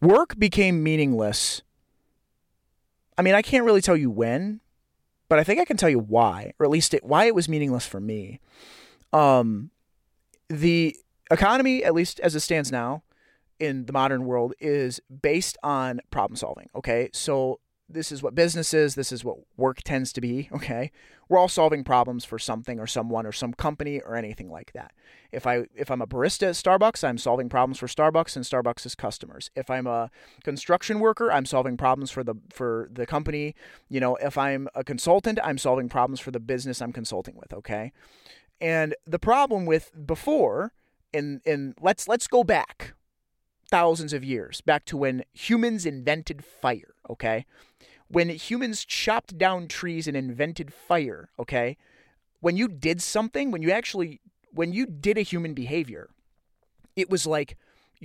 Work became meaningless. I mean, I can't really tell you when, but I think I can tell you why, or at least why it was meaningless for me. The economy, at least as it stands now in the modern world, is based on problem solving. Okay. So this is what business is. This is what work tends to be. Okay. We're all solving problems for something or someone or some company or anything like that. If I'm a barista at Starbucks, I'm solving problems for Starbucks and Starbucks' customers. If I'm a construction worker, I'm solving problems for the company. You know, if I'm a consultant, I'm solving problems for the business I'm consulting with. Okay. And the problem with before, let's go back thousands of years, back to when humans invented fire, okay? When humans chopped down trees and invented fire, okay? When you did something, when you did a human behavior, it was like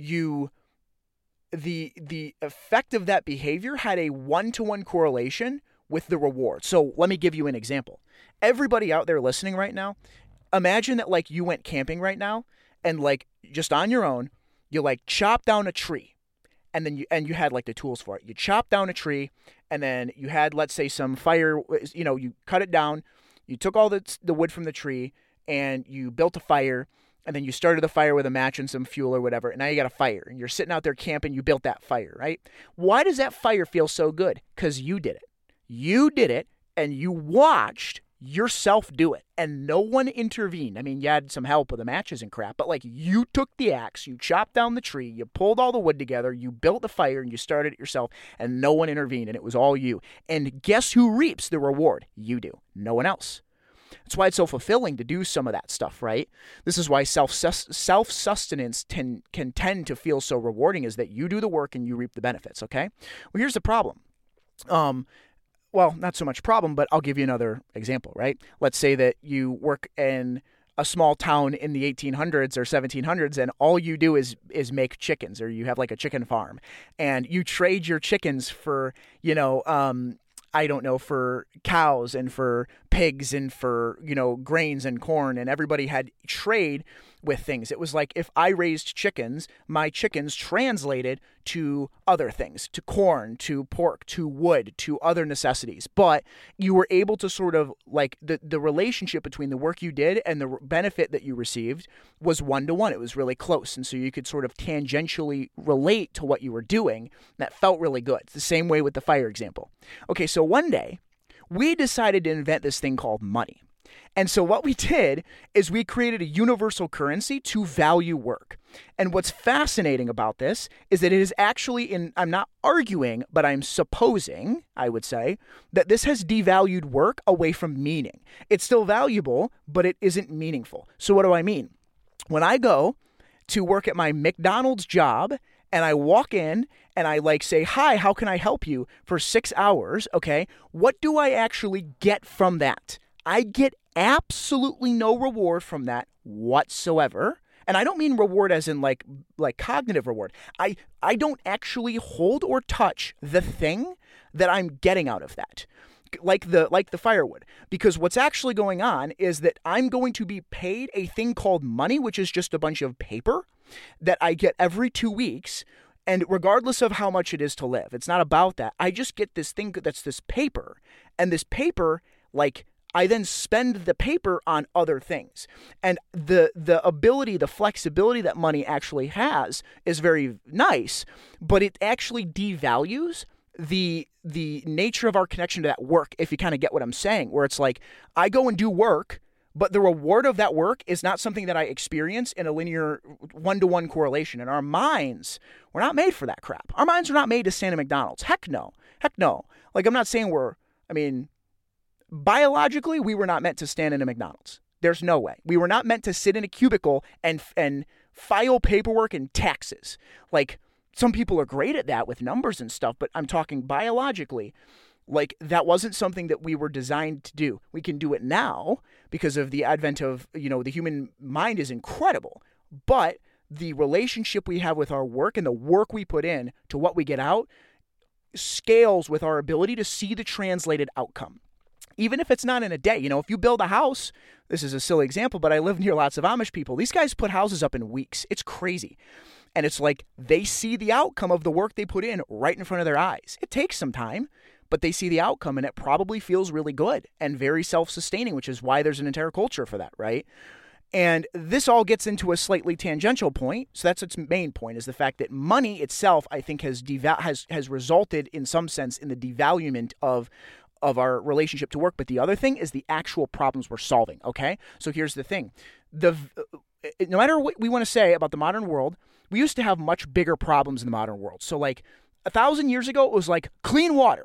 the effect of that behavior had a 1-to-1 correlation with the reward. So let me give you an example. Everybody out there listening right now, imagine that like you went camping right now and like just on your own, you like chop down a tree and then you had like the tools for it. You chop down a tree and then you had, let's say, some fire, you know, you cut it down, you took all the wood from the tree and you built a fire and then you started the fire with a match and some fuel or whatever. And now you got a fire and you're sitting out there camping, you built that fire, right? Why does that fire feel so good? Because you did it. You did it and you watched yourself do it and no one intervened. I mean, you had some help with the matches and crap, but like you took the axe, you chopped down the tree, you pulled all the wood together, you built the fire and you started it yourself and no one intervened and it was all you. And guess who reaps the reward? You do. No one else. That's why it's so fulfilling to do some of that stuff, right? This is why self-sustenance can tend to feel so rewarding, is that you do the work and you reap the benefits, okay? Well, here's the problem. Well, not so much problem, but I'll give you another example, right? Let's say that you work in a small town in the 1800s or 1700s and all you do is make chickens, or you have like a chicken farm and you trade your chickens for, you know, I don't know, for cows and for pigs and for, you know, grains and corn, and everybody had trade with things. It was like if I raised chickens, my chickens translated to other things, to corn, to pork, to wood, to other necessities. But you were able to sort of like the relationship between the work you did and the benefit that you received was 1-to-1. It was really close. And so you could sort of tangentially relate to what you were doing. That felt really good. It's the same way with the fire example. Okay, so one day we decided to invent this thing called money. And so what we did is we created a universal currency to value work. And what's fascinating about this is that it is actually I'm not arguing, but I'm supposing, I would say, that this has devalued work away from meaning. It's still valuable, but it isn't meaningful. So what do I mean? When I go to work at my McDonald's job and I walk in and I like say, hi, how can I help you for 6 hours? Okay. What do I actually get from that? I get absolutely no reward from that whatsoever. And I don't mean reward as in like cognitive reward. I don't actually hold or touch the thing that I'm getting out of that. Like the firewood. Because what's actually going on is that I'm going to be paid a thing called money, which is just a bunch of paper that I get every 2 weeks. And regardless of how much it is to live, it's not about that. I just get this thing that's this paper. And this paper, like, I then spend the paper on other things. And the ability, the flexibility that money actually has is very nice, but it actually devalues the nature of our connection to that work, if you kind of get what I'm saying, where it's like, I go and do work, but the reward of that work is not something that I experience in a linear 1-to-1 correlation. And our minds, we're not made for that crap. Our minds are not made to stand at McDonald's. Heck no. Like, I'm not saying biologically, we were not meant to stand in a McDonald's. There's no way. We were not meant to sit in a cubicle and file paperwork and taxes. Like, some people are great at that with numbers and stuff, but I'm talking biologically. Like, that wasn't something that we were designed to do. We can do it now because of the advent of, the human mind is incredible. But the relationship we have with our work and the work we put in to what we get out scales with our ability to see the translated outcome. Even if it's not in a day. If you build a house, this is a silly example, but I live near lots of Amish people. These guys put houses up in weeks. It's crazy. And it's like they see the outcome of the work they put in right in front of their eyes. It takes some time, but they see the outcome and it probably feels really good and very self-sustaining, which is why there's an entire culture for that, right? And this all gets into a slightly tangential point. So that's its main point, is the fact that money itself, I think, has resulted in some sense in the devaluement of our relationship to work. But the other thing is the actual problems we're solving, okay? So here's the thing. No matter what we want to say about the modern world, we used to have much bigger problems in the modern world. So like 1,000 years ago, it was like clean water.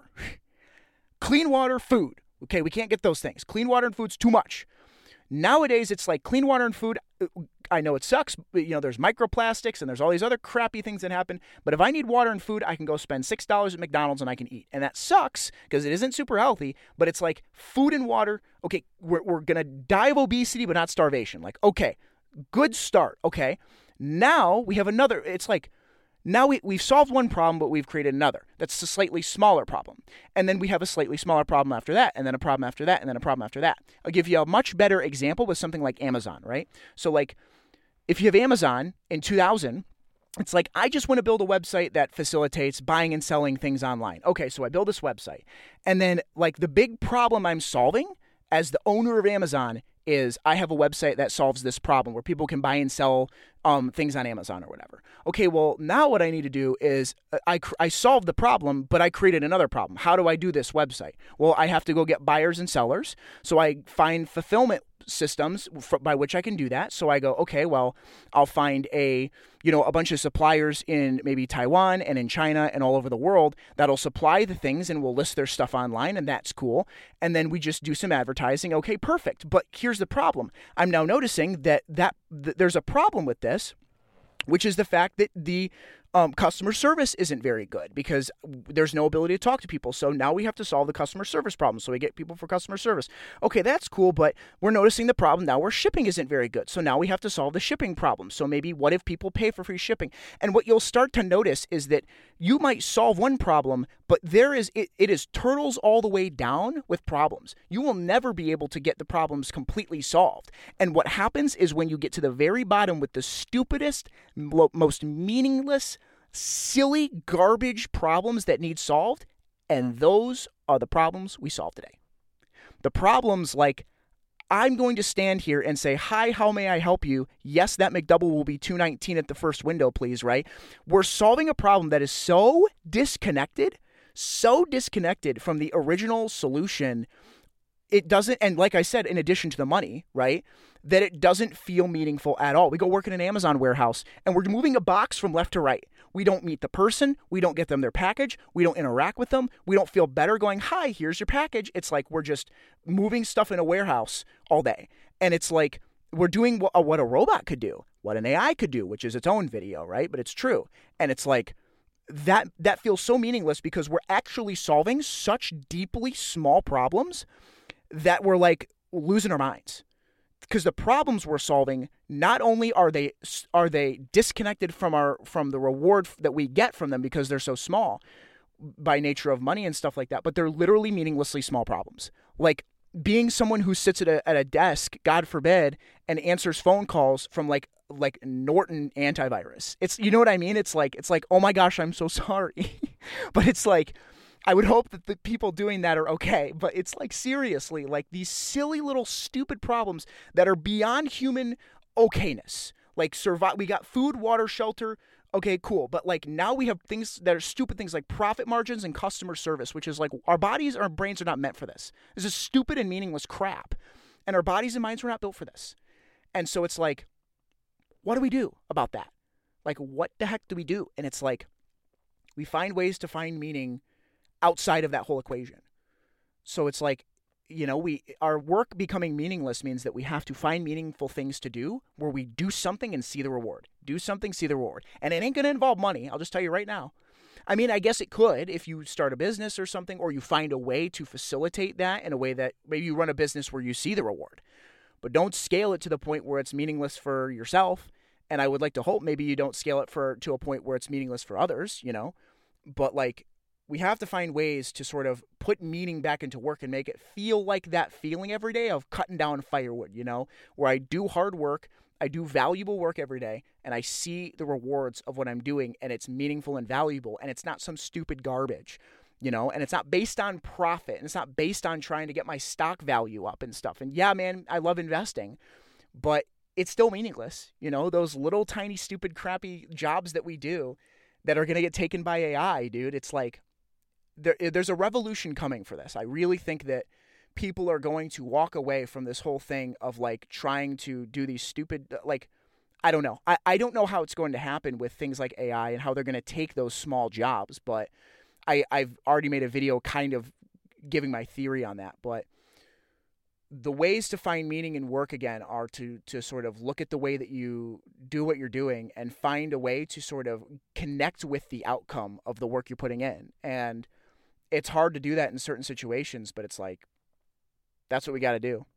Clean water, food. Okay, we can't get those things. Clean water and food's too much. Nowadays, it's like clean water and food. I know it sucks, but there's microplastics and there's all these other crappy things that happen. But if I need water and food, I can go spend $6 at McDonald's and I can eat. And that sucks because it isn't super healthy, but it's like food and water. Okay, we're going to die of obesity, but not starvation. Like, okay, good start. Okay, now we have another. It's like, now we've solved one problem, but we've created another. That's a slightly smaller problem. And then we have a slightly smaller problem after that, and then a problem after that, and then a problem after that. I'll give you a much better example with something like Amazon, right? So like, if you have Amazon in 2000, it's like, I just want to build a website that facilitates buying and selling things online. Okay, so I build this website. And then like the big problem I'm solving as the owner of Amazon is I have a website that solves this problem where people can buy and sell things on Amazon or whatever. Okay, well, now what I need to do is I solved the problem, but I created another problem. How do I do this website? Well, I have to go get buyers and sellers. So I find fulfillment systems by which I can do that. So I go, okay, well, I'll find a bunch of suppliers in maybe Taiwan and in China and all over the world that'll supply the things and will list their stuff online, and that's cool. And then we just do some advertising. Okay, perfect. But here's the problem. I'm now noticing that there's a problem with this, which is the fact that the customer service isn't very good because there's no ability to talk to people. So now we have to solve the customer service problem. So we get people for customer service. Okay, that's cool, but we're noticing the problem now where shipping isn't very good. So now we have to solve the shipping problem. So maybe what if people pay for free shipping? And what you'll start to notice is that you might solve one problem, but it is turtles all the way down with problems. You will never be able to get the problems completely solved. And what happens is when you get to the very bottom with the stupidest, most meaningless, silly garbage problems that need solved, and those are the problems we solve today. The problems like, I'm going to stand here and say, hi, how may I help you? Yes, that McDouble will be $2.19 at the first window, please, right? We're solving a problem that is so disconnected from the original solution. It doesn't, and like I said, in addition to the money, right, that it doesn't feel meaningful at all. We go work in an Amazon warehouse and we're moving a box from left to right. We don't meet the person. We don't get them their package. We don't interact with them. We don't feel better going, hi, here's your package. It's like we're just moving stuff in a warehouse all day. And it's like we're doing what a robot could do, what an AI could do, which is its own video, right? But it's true. And it's like that feels so meaningless because we're actually solving such deeply small problems that we're like losing our minds. Because the problems we're solving, not only are they disconnected from the reward that we get from them because they're so small by nature of money and stuff like that, but they're literally meaninglessly small problems. Like being someone who sits at a desk, God forbid, and answers phone calls from like Norton antivirus. It's, you know what I mean? It's like, oh my gosh, I'm so sorry. But it's like, I would hope that the people doing that are okay, but it's like seriously, like these silly little stupid problems that are beyond human okayness. Like we got food, water, shelter. Okay, cool. But like now we have things that are stupid things like profit margins and customer service, which is like our bodies, our brains are not meant for this. This is stupid and meaningless crap. And our bodies and minds were not built for this. And so it's like, what do we do about that? Like, what the heck do we do? And it's like, we find ways to find meaning outside of that whole equation. So it's like, our work becoming meaningless means that we have to find meaningful things to do where we do something and see the reward. Do something, see the reward. And it ain't going to involve money. I'll just tell you right now. I mean, I guess it could if you start a business or something, or you find a way to facilitate that in a way that maybe you run a business where you see the reward. But don't scale it to the point where it's meaningless for yourself. And I would like to hope maybe you don't scale it to a point where it's meaningless for others, But like, we have to find ways to sort of put meaning back into work and make it feel like that feeling every day of cutting down firewood, where I do hard work I do valuable work every day, and I see the rewards of what I'm doing, and it's meaningful and valuable, and it's not some stupid garbage, and it's not based on profit, and it's not based on trying to get my stock value up and stuff. And yeah, man, I love investing, but it's still meaningless. Those little tiny stupid crappy jobs that we do that are going to get taken by AI, dude. It's like there's a revolution coming for this. I really think that people are going to walk away from this whole thing of like trying to do these stupid, like, I don't know. I don't know how it's going to happen with things like AI and how they're going to take those small jobs, but I've already made a video kind of giving my theory on that. But the ways to find meaning in work again are to sort of look at the way that you do what you're doing and find a way to sort of connect with the outcome of the work you're putting in. And it's hard to do that in certain situations, but it's like, that's what we got to do.